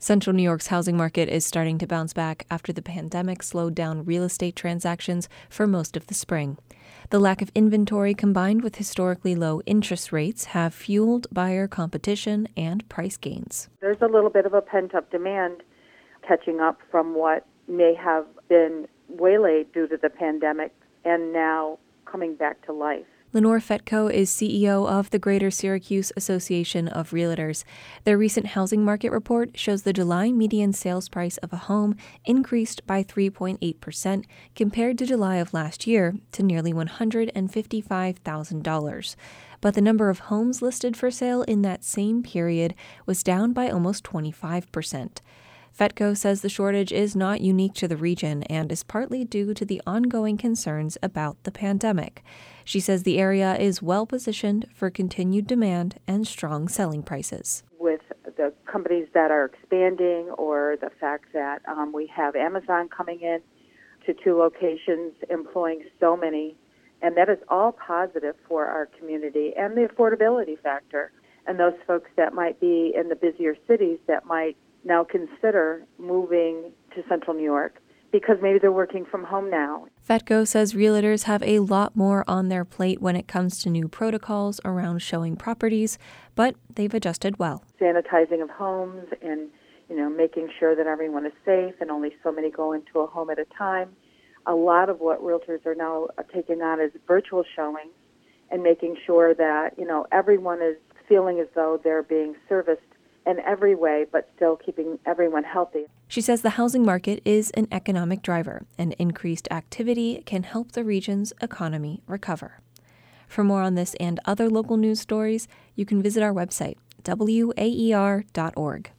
Central New York's housing market is starting to bounce back after the pandemic slowed down real estate transactions for most of the spring. The lack of inventory combined with historically low interest rates have fueled buyer competition and price gains. There's a little bit of a pent-up demand catching up from what may have been waylaid due to the pandemic and now coming back to life. Lenore Fetko is CEO of the Greater Syracuse Association of Realtors. Their recent housing market report shows the July median sales price of a home increased by 3.8% compared to July of last year to nearly $155,000. But the number of homes listed for sale in that same period was down by almost 25%. Fetko says the shortage is not unique to the region and is partly due to the ongoing concerns about the pandemic. She says the area is well positioned for continued demand and strong selling prices. With the companies that are expanding or the fact that we have Amazon coming in to 2 locations employing so many, and that is all positive for our community and the affordability factor. And those folks that might be in the busier cities that might now consider moving to Central New York because maybe they're working from home now. Fetko says realtors have a lot more on their plate when it comes to new protocols around showing properties, but they've adjusted well. Sanitizing of homes and, making sure that everyone is safe and only so many go into a home at a time. A lot of what realtors are now taking on is virtual showings and making sure that, everyone is feeling as though they're being serviced in every way, but still keeping everyone healthy. She says the housing market is an economic driver, and increased activity can help the region's economy recover. For more on this and other local news stories, you can visit our website, waer.org.